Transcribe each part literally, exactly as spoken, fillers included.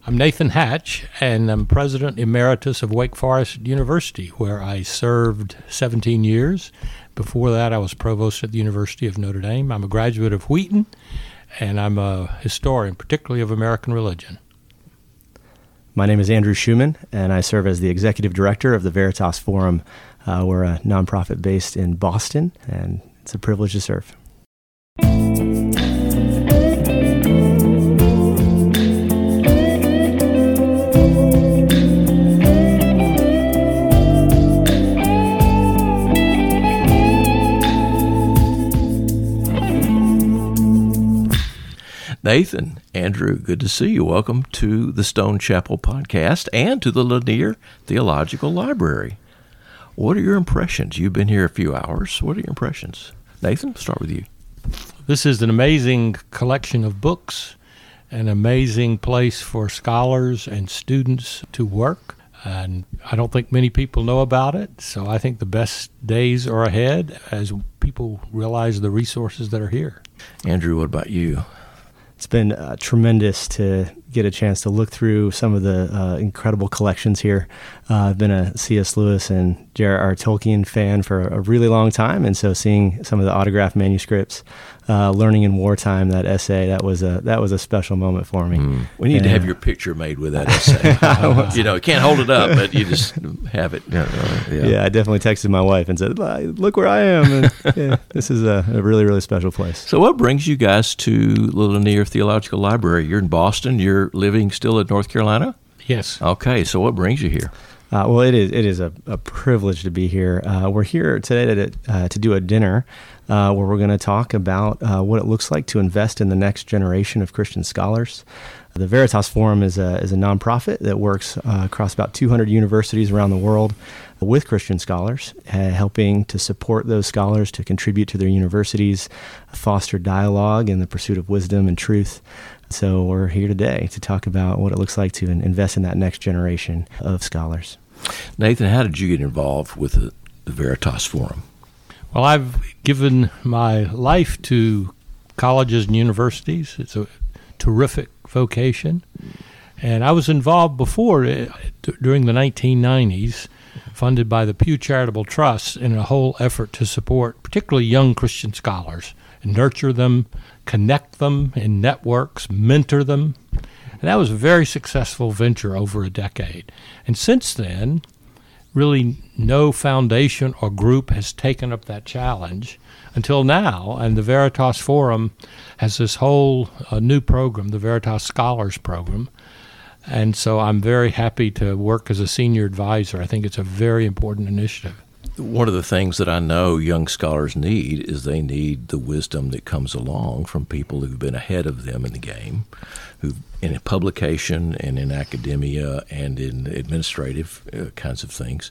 I'm Nathan Hatch, and I'm President Emeritus of Wake Forest University, where I served seventeen years. Before that, I was Provost at the University of Notre Dame. I'm a graduate of Wheaton, and I'm a historian, particularly of American religion. My name is Andrew Schuman, and I serve as the Executive Director of the Veritas Forum. Uh, we're a nonprofit based in Boston, and it's a privilege to serve. Nathan, Andrew, good to see you. Welcome to the Stone Chapel podcast and to the Lanier Theological Library. What are your impressions? You've been here a few hours. What are your impressions? Nathan, start with you. This is an amazing collection of books, an amazing place for scholars and students to work. And I don't think many people know about it, so I think the best days are ahead as people realize the resources that are here. Andrew, what about you? It's been uh, tremendous to get a chance to look through some of the uh, incredible collections here. Uh, I've been a C S. Lewis and J R R. Tolkien fan for a really long time, and so seeing some of the autographed manuscripts, uh, learning in wartime, that essay, that was a that was a special moment for me. Mm. We need and, to have your picture made with that essay. You know, you can't hold it up, but you just have it. Yeah, yeah. yeah I definitely texted my wife and said, "Look where I am." And, yeah, this is a, a really, really special place. So what brings you guys to the Lanier Theological Library? You're in Boston. You're living still in North Carolina? Yes. Okay, so what brings you here? Uh, well, it is it is a, a privilege to be here. Uh, we're here today to uh, to do a dinner uh, where we're going to talk about uh, what it looks like to invest in the next generation of Christian scholars. The Veritas Forum is a is a nonprofit that works uh, across about two hundred universities around the world with Christian scholars, uh, helping to support those scholars to contribute to their universities, foster dialogue in the pursuit of wisdom and truth. So we're here today to talk about what it looks like to invest in that next generation of scholars. Nathan, how did you get involved with the, the Veritas Forum? Well, I've given my life to colleges and universities. It's a terrific vocation. And I was involved before, uh, d- during the nineteen nineties, funded by the Pew Charitable Trust in a whole effort to support particularly young Christian scholars and nurture them, connect them in networks, mentor them. And that was a very successful venture over a decade. And since then, really no foundation or group has taken up that challenge until now. And the Veritas Forum has this whole uh, new program, the Veritas Scholars Program. And so I'm very happy to work as a senior advisor. I think it's a very important initiative. One of the things that I know young scholars need is they need the wisdom that comes along from people who've been ahead of them in the game, who've in publication and in academia and in administrative uh, kinds of things.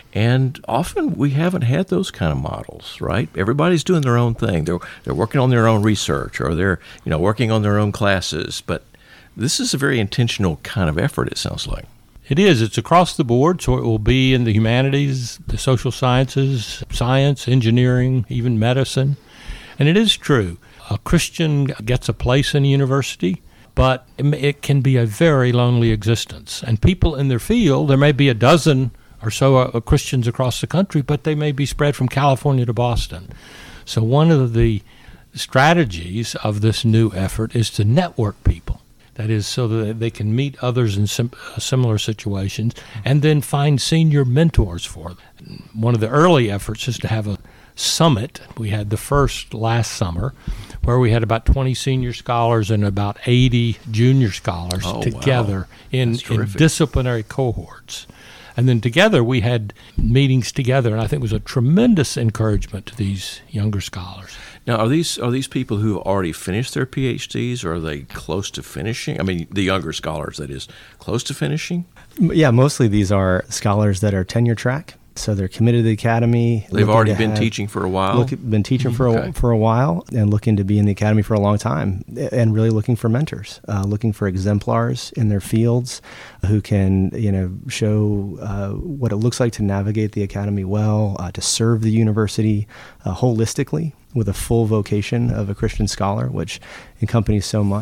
And often we haven't had those kind of models, right? Everybody's doing their own thing. They're they're working on their own research, or they're, you know, working on their own classes. But this is a very intentional kind of effort, it sounds like. It is. It's across the board, so it will be in the humanities, the social sciences, science, engineering, even medicine. And it is true. A Christian gets a place in a university, but it can be a very lonely existence. And people in their field, there may be a dozen or so uh, Christians across the country, but they may be spread from California to Boston. So one of the strategies of this new effort is to network people. That is, so that they can meet others in sim- similar situations and then find senior mentors for them. One of the early efforts is to have a summit. We had the first last summer where we had about twenty senior scholars and about eighty junior scholars oh, together wow. in, in disciplinary cohorts. And then together we had meetings together, and I think it was a tremendous encouragement to these younger scholars. Now, are these are these people who have already finished their P H Ds, or are they close to finishing? I mean, the younger scholars, that is, close to finishing? Yeah, mostly these are scholars that are tenure track. So they're committed to the academy. They've already been have, teaching for a while? Look, been teaching for okay. a, for a while and looking to be in the academy for a long time, and really looking for mentors, uh, looking for exemplars in their fields who can, you know, show uh, what it looks like to navigate the academy well, uh, to serve the university uh, holistically with a full vocation of a Christian scholar, which encompasses so much.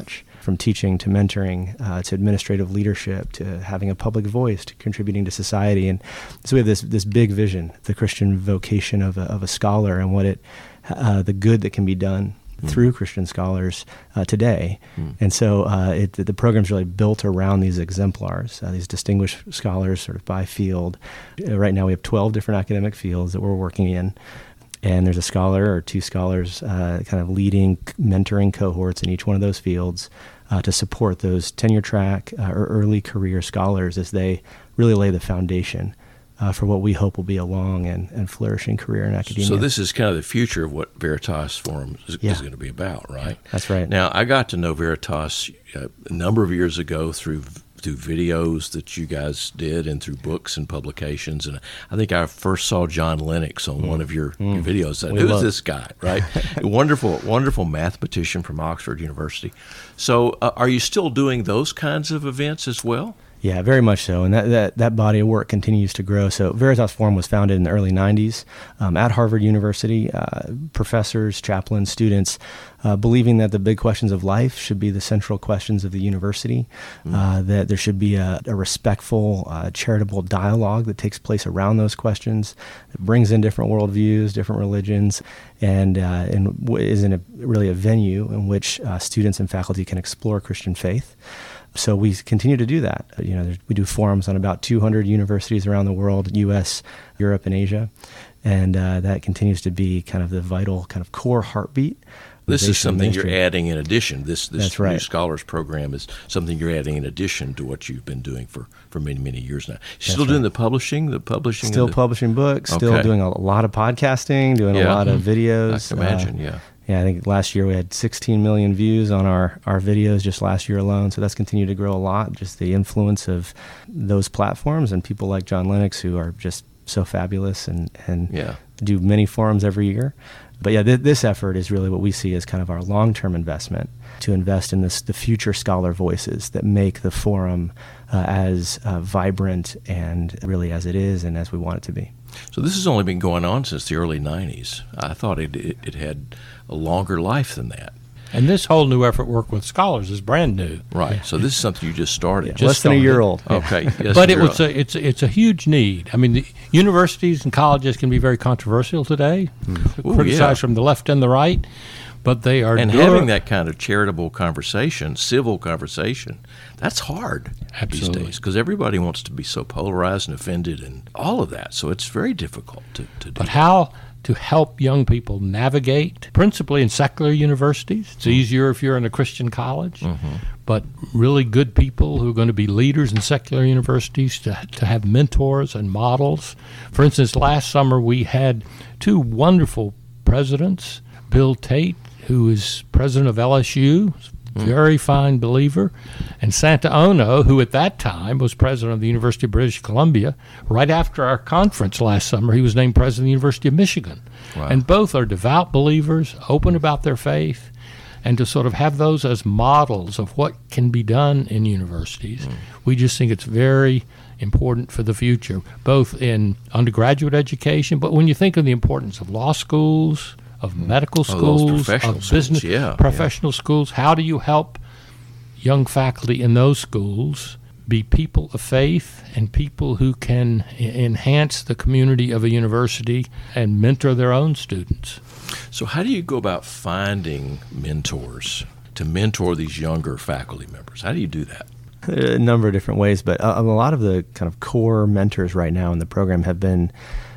from teaching to mentoring uh, to administrative leadership to having a public voice to contributing to society. And so we have this this big vision, the Christian vocation of a, of a scholar, and what it uh, the good that can be done Mm. through Christian scholars uh, today. Mm. And so uh, it, the program's really built around these exemplars, uh, these distinguished scholars sort of by field. Uh, right now we have twelve different academic fields that we're working in. And there's a scholar or two scholars uh, kind of leading, mentoring cohorts in each one of those fields uh, to support those tenure track uh, or early career scholars as they really lay the foundation Uh, for what we hope will be a long and, and flourishing career in academia. So this is kind of the future of what Veritas Forum is, yeah. is going to be about, right? That's right. Now, I got to know Veritas uh, a number of years ago through through videos that you guys did and through books and publications. And I think I first saw John Lennox on mm. one of your, mm. your videos. Said, Who's love. this guy, right? wonderful, wonderful mathematician from Oxford University. So uh, are you still doing those kinds of events as well? Yeah, very much so. And that, that, that body of work continues to grow. So Veritas Forum was founded in the early nineties um, at Harvard University. Uh, professors, chaplains, students uh, believing that the big questions of life should be the central questions of the university, mm. uh, that there should be a, a respectful, uh, charitable dialogue that takes place around those questions, that brings in different worldviews, different religions, and, uh, and is in a, really a venue in which uh, students and faculty can explore Christian faith. So we continue to do that. You know, we do forums on about two hundred universities around the world, U S, Europe, and Asia, and uh, that continues to be kind of the vital kind of core heartbeat. This is something you're adding in addition. This this That's right. new Scholars Program is something you're adding in addition to what you've been doing for, for many, many years now. You're That's still right. doing the publishing, the publishing? Still the... publishing books, still okay. doing a lot of podcasting, doing yeah. a lot of videos. I can imagine, uh, yeah. Yeah, I think last year we had sixteen million views on our, our videos just last year alone. So that's continued to grow a lot, just the influence of those platforms and people like John Lennox who are just so fabulous and, and yeah. do many forums every year. But yeah, th- this effort is really what we see as kind of our long-term investment to invest in this the future scholar voices that make the forum uh, as uh, vibrant and really as it is and as we want it to be. So this has only been going on since the early nineties. I thought it, it, it had a longer life than that. And this whole new effort, Work with Scholars, is brand new. Right. So this is something you just started. Yeah, just less than started. a year old. Okay. Yes, but it was a, it's it's a huge need. I mean, the universities and colleges can be very controversial today, mm. Ooh, criticized yeah. from the left and the right. But they are and dura- having that kind of charitable conversation, civil conversation, that's hard Absolutely. these days because everybody wants to be so polarized and offended and all of that. So it's very difficult to, to do. But how to help young people navigate, principally in secular universities. It's mm-hmm. easier if you're in a Christian college, mm-hmm. but really good people who are going to be leaders in secular universities to to have mentors and models. For instance, last summer we had two wonderful presidents, Bill Tate, who is president of L S U, very fine believer, and Santa Ono, who at that time was president of the University of British Columbia. Right after our conference last summer, he was named president of the University of Michigan. Wow. And both are devout believers, open about their faith, and to sort of have those as models of what can be done in universities, mm. we just think it's very important for the future, both in undergraduate education, but when you think of the importance of law schools, of medical schools, oh, of schools, business, yeah, professional yeah. schools. How do you help young faculty in those schools be people of faith and people who can enhance the community of a university and mentor their own students? So how do you go about finding mentors to mentor these younger faculty members? How do you do that? A number of different ways, but a, a lot of the kind of core mentors right now in the program have been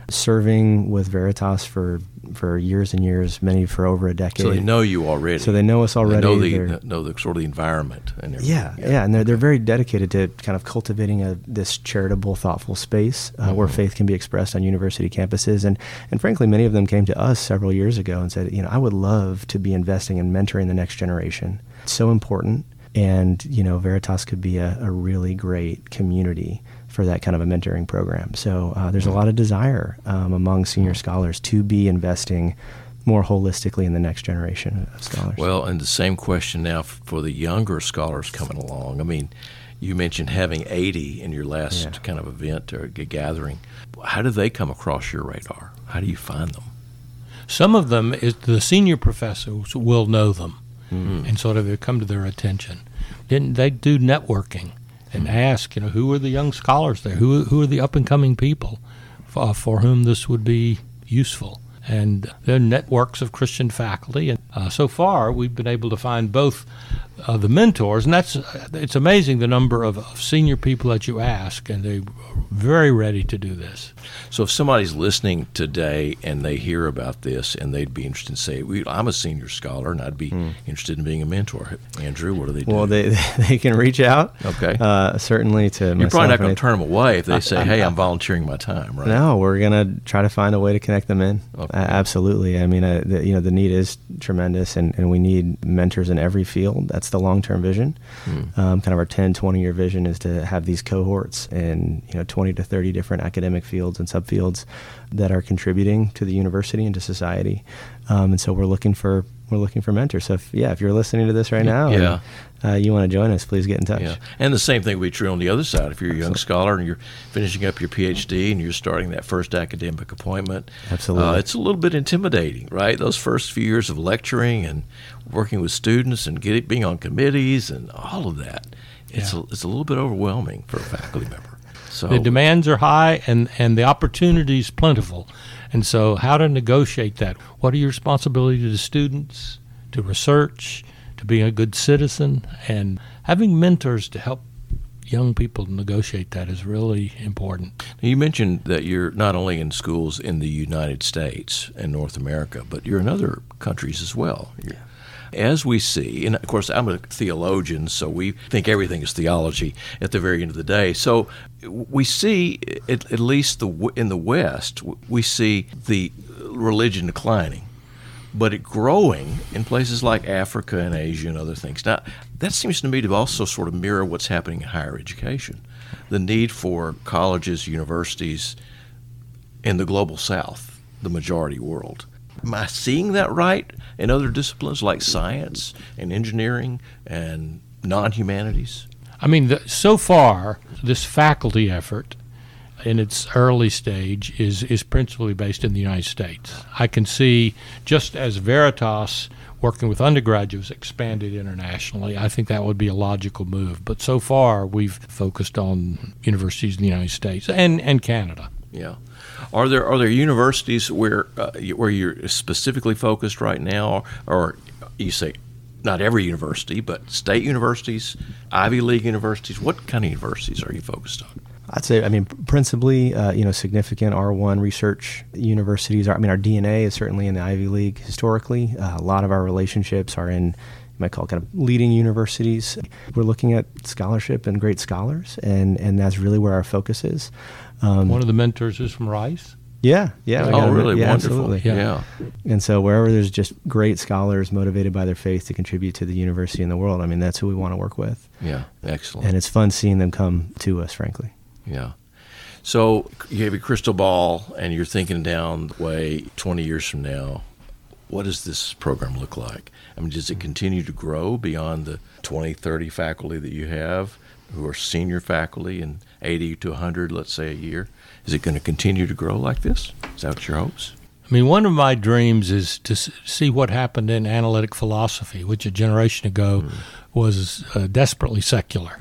serving with Veritas for for years and years, many for over a decade. So they know you already. So they know us already. They know the, know the sort of the environment and everything. Yeah, yeah, yeah, and they're they're very dedicated to kind of cultivating a this charitable, thoughtful space uh, mm-hmm. where faith can be expressed on university campuses. And and frankly, many of them came to us several years ago and said, you know, I would love to be investing in mentoring the next generation. It's so important, and you know, Veritas could be a, a really great community for that kind of a mentoring program. So uh, there's a lot of desire um, among senior scholars to be investing more holistically in the next generation of scholars. Well, and the same question now for the younger scholars coming along. I mean, you mentioned having eighty in your last yeah. kind of event or gathering. How do they come across your radar? How do you find them? Some of them, is the senior professors will know them mm-hmm. and sort of come to their attention. didn't they do networking and ask, you know, who are the young scholars there? Who who are the up and coming people for, for whom this would be useful? And there are networks of Christian faculty, and uh, so far we've been able to find both uh, the mentors, and that's it's amazing the number of, of senior people that you ask, and they're very ready to do this. So if somebody's listening today and they hear about this and they'd be interested in saying, well, I'm a senior scholar and I'd be mm. interested in being a mentor. Andrew, what do they do? Well, they they can reach out. Okay. Uh, certainly to You're probably not going to turn them away if they say, hey, I'm volunteering my time, right? No, we're going to try to find a way to connect them in. Okay. Uh, absolutely. I mean, uh, the, you know, the need is tremendous, and, and we need mentors in every field. That's the long-term vision. Mm. Um, kind of our ten, twenty-year vision is to have these cohorts in, you know, twenty to thirty different academic fields and subfields that are contributing to the university and to society. Um, and so we're looking for we're looking for mentors. So if, yeah, if you're listening to this right now, yeah. and uh, you want to join us, please get in touch. Yeah. And the same thing would be true on the other side. If you're a young scholar and you're finishing up your P H D and you're starting that first academic appointment, absolutely, uh, it's a little bit intimidating, right? Those first few years of lecturing and working with students and getting being on committees and all of that, it's yeah. a, it's a little bit overwhelming for a faculty member. So the demands are high and, and the opportunities plentiful. And so how to negotiate that? What are your responsibilities to the students, to research, to being a good citizen? And having mentors to help young people negotiate that is really important. Now, you mentioned that you're not only in schools in the United States and North America, but you're in other countries as well. You're, As we see, and of course I'm a theologian, so we think everything is theology at the very end of the day. So we see, at, at least the, in the West, we see the religion declining, but it growing in places like Africa and Asia and other things. Now, that seems to me to also sort of mirror what's happening in higher education, the need for colleges, universities in the global South, the majority world. Am I seeing that right in other disciplines like science and engineering and non-humanities? I mean, the, so far, this faculty effort in its early stage is, is principally based in the United States. I can see, just as Veritas working with undergraduates expanded internationally, I think that would be a logical move. But so far, we've focused on universities in the United States and, and Canada. Yeah. Are there are there universities where uh, where you're specifically focused right now, or you say not every university, but state universities, Ivy League universities? What kind of universities are you focused on? I'd say, I mean, principally, uh, you know, significant R one research universities. Are, I mean, our D N A is certainly in the Ivy League historically. Uh, a lot of our relationships are in, you might call it kind of leading universities. We're looking at scholarship and great scholars, and, and that's really where our focus is. Um, One of the mentors is from Rice. Yeah, yeah. Oh, really? Yeah, Wonderful. Absolutely. Yeah. And so wherever there's just great scholars motivated by their faith to contribute to the university and the world, I mean, that's who we want to work with. Yeah, excellent. And it's fun seeing them come to us, frankly. Yeah. So you have a crystal ball, and you're thinking down the way twenty years from now. What does this program look like? I mean, does it continue to grow beyond the twenty, thirty faculty that you have who are senior faculty and eighty to one hundred, let's say, a year? Is it going to continue to grow like this? Is that what your hopes? I mean, one of my dreams is to see what happened in analytic philosophy, which a generation ago mm. was uh, desperately secular.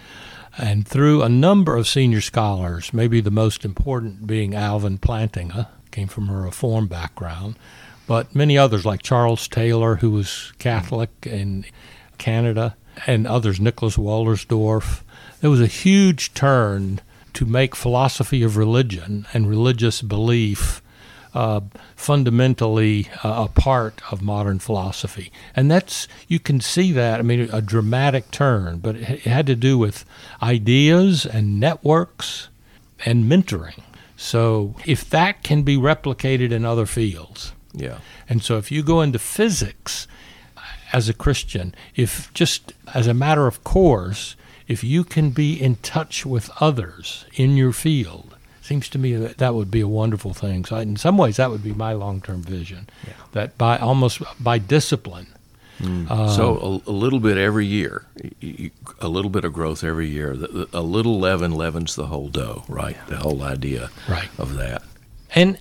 And through a number of senior scholars, maybe the most important being Alvin Plantinga, came from a Reform background, but many others like Charles Taylor, who was Catholic in Canada, and others, Nicholas Waltersdorf. There was a huge turn to make philosophy of religion and religious belief uh, fundamentally uh, a part of modern philosophy. And that's, you can see that, I mean, a dramatic turn, but it had to do with ideas and networks and mentoring. So if that can be replicated in other fields, yeah. And so if you go into physics as a Christian, if just as a matter of course, if you can be in touch with others in your field, seems to me that that would be a wonderful thing. So in some ways, that would be my long-term vision, yeah. that by almost by discipline. Mm. Um, so a, a little bit every year, you, a little bit of growth every year. The, the, a little leaven leavens the whole dough, right? Yeah. The whole idea right. of that. And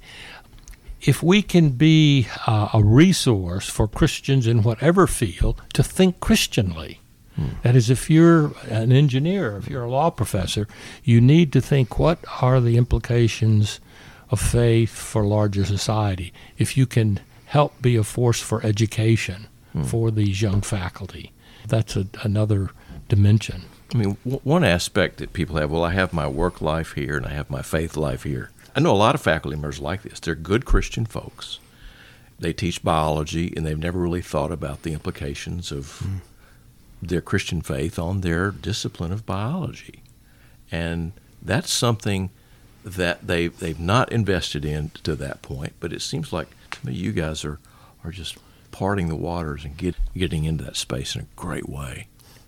if we can be uh, a resource for Christians in whatever field to think Christianly, That is, if you're an engineer, if you're a law professor, you need to think, what are the implications of faith for larger society? If you can help be a force for education hmm. for these young faculty, that's a, another dimension. I mean, w- one aspect that people have, well, I have my work life here and I have my faith life here. I know a lot of faculty members like this. They're good Christian folks. They teach biology, and they've never really thought about the implications of mm. their Christian faith on their discipline of biology. And that's something that they, they've not invested in to that point, but it seems like to me you guys are, are just parting the waters and get, getting into that space in a great way.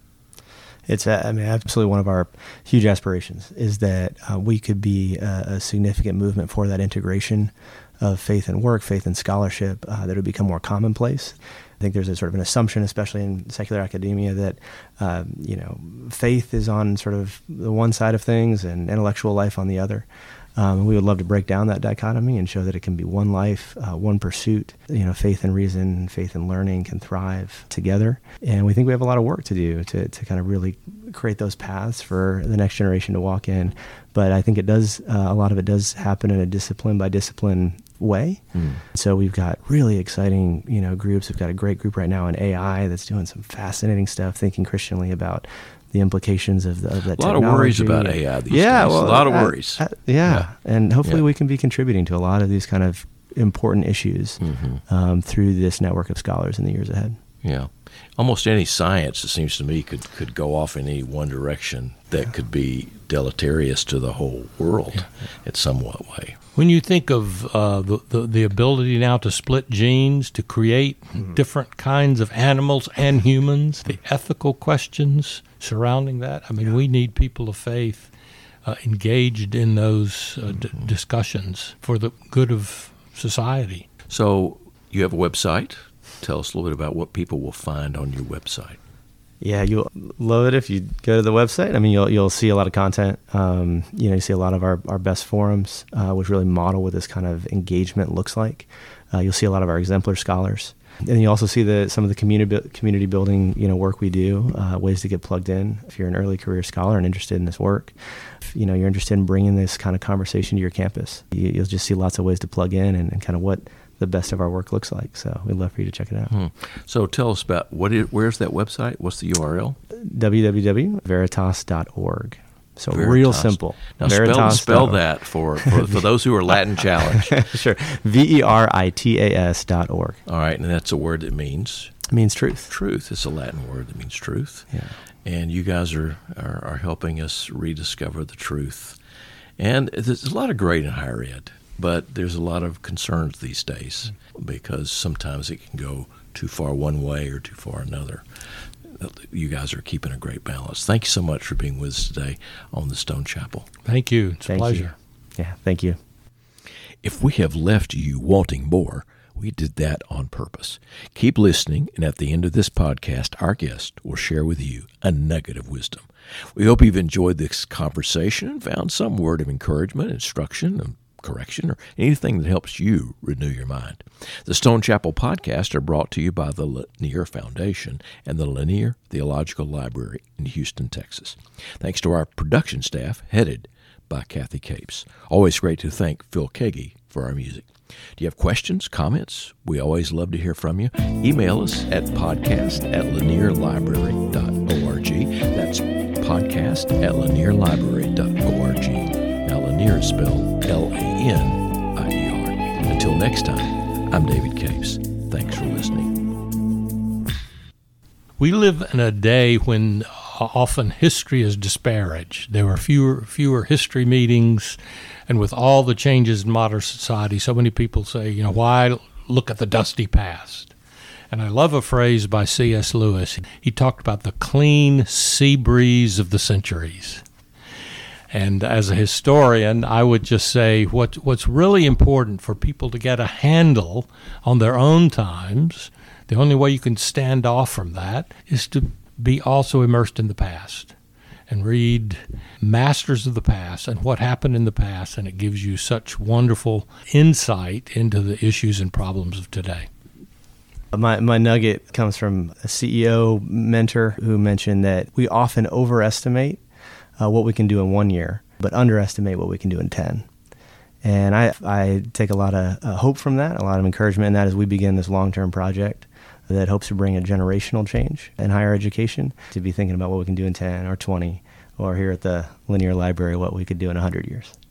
It's, uh, I mean, absolutely one of our huge aspirations is that uh, we could be a, a significant movement for that integration of faith and work, faith and scholarship, uh, that would become more commonplace. I think there's a sort of an assumption, especially in secular academia, that uh, you know, faith is on sort of the one side of things and intellectual life on the other. Um, we would love to break down that dichotomy and show that it can be one life, uh, one pursuit. You know, faith and reason, faith and learning can thrive together. And we think we have a lot of work to do to, to kind of really create those paths for the next generation to walk in. But I think it does, uh, a lot of it does happen in a discipline by discipline way. Mm. So we've got really exciting, you know, groups. We've got a great group right now in A I that's doing some fascinating stuff, thinking Christianly about the implications of, the, of that technology. A lot of worries about A I these yeah, days. Well, a lot of I, worries. I, yeah. yeah, and hopefully yeah. we can be contributing to a lot of these kind of important issues mm-hmm. um, through this network of scholars in the years ahead. Yeah. Almost any science, it seems to me, could, could go off in any one direction that yeah. could be deleterious to the whole world yeah. in somewhat way. When you think of uh, the, the the ability now to split genes, to create mm-hmm. different kinds of animals and humans, the ethical questions surrounding that, I mean, yeah. we need people of faith uh, engaged in those uh, d- discussions for the good of society. So you have a website. Tell us a little bit about what people will find on your website. Yeah, you'll love it if you go to the website. I mean, you'll you'll see a lot of content. Um, you know, you see a lot of our, our best forums, uh, which really model what this kind of engagement looks like. Uh, you'll see a lot of our exemplar scholars, and you also see the some of the community community building, you know, work we do, uh, ways to get plugged in. If you're an early career scholar and interested in this work, if, you know, you're interested in bringing this kind of conversation to your campus, you, you'll just see lots of ways to plug in and, and kind of what the best of our work looks like. So we'd love for you to check it out. Hmm. So tell us about, what is, where's that website? What's the U R L? w w w dot veritas dot org. So Veritas. Real simple. Now spell, spell that for, for, for those who are Latin challenged. Sure. V E R I T A S dot org. All right, and that's a word that means? It means truth. Truth. It's a Latin word that means truth. Yeah. And you guys are, are, are helping us rediscover the truth. And there's a lot of great in higher ed. But there's a lot of concerns these days because sometimes it can go too far one way or too far another. You guys are keeping a great balance. Thank you so much for being with us today on the Stone Chapel. Thank you. It's a thank pleasure. You. Yeah, thank you. If we have left you wanting more, we did that on purpose. Keep listening, and at the end of this podcast, our guest will share with you a nugget of wisdom. We hope you've enjoyed this conversation and found some word of encouragement, instruction, and correction, or anything that helps you renew your mind. The Stone Chapel podcasts are brought to you by the Lanier Foundation and the Lanier Theological Library in Houston, Texas. Thanks to our production staff, headed by Kathy Capes. Always great to thank Phil Kagi for our music. Do you have questions, comments? We always love to hear from you. Email us at podcast at lanier library dot org. That's podcast at lanier library dot org. Now, Lanier is spelled L A N I E R. Until next time, I'm David Capes. Thanks for listening. We live in a day when often history is disparaged. There are fewer fewer history meetings, and with all the changes in modern society, so many people say, you know, why look at the dusty past? And I love a phrase by C S Lewis. He talked about the clean sea breeze of the centuries. And as a historian, I would just say what, what's really important for people to get a handle on their own times, the only way you can stand off from that is to be also immersed in the past and read masters of the past and what happened in the past, and it gives you such wonderful insight into the issues and problems of today. My, my nugget comes from a C E O mentor who mentioned that we often overestimate uh, what we can do in one year, but underestimate what we can do in ten. And I, I take a lot of uh, hope from that, a lot of encouragement in that as we begin this long-term project that hopes to bring a generational change in higher education, to be thinking about what we can do in ten or twenty, or here at the Linear Library, what we could do in one hundred years.